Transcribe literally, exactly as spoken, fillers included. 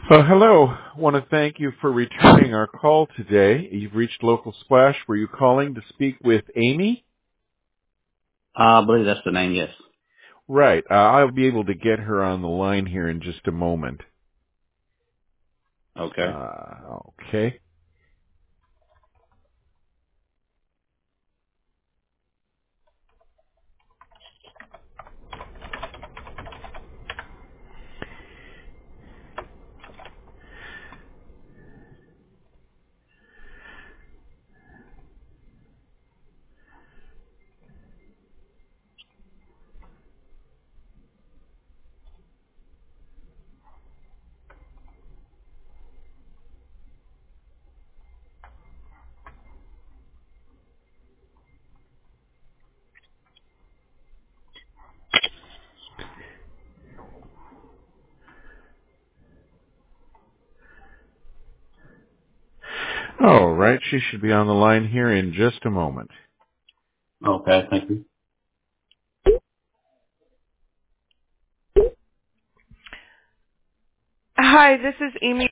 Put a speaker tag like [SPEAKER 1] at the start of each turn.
[SPEAKER 1] Uh, hello. Want to thank you for returning our call today. You've reached Local Splash. Were you calling to speak with Amy?
[SPEAKER 2] Uh, I believe that's the name, yes.
[SPEAKER 1] Right. Uh, I'll be able to get her on the line here in just a moment.
[SPEAKER 2] Okay.
[SPEAKER 1] Uh, okay. All right. She should be on the line here in just a moment.
[SPEAKER 2] Okay, thank you.
[SPEAKER 3] Hi, this is Amy.